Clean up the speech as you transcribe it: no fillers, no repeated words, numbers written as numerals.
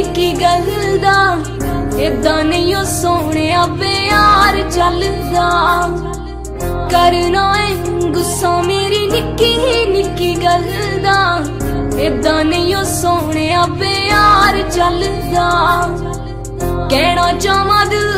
निक्की गल दा इदा नहीं ओ सोने प्यार चलदा। करना है गुस्सा मेरी निक्की गल दा इदा नहीं ओ सोने प्यार चलदा। कहना चाहवां दिल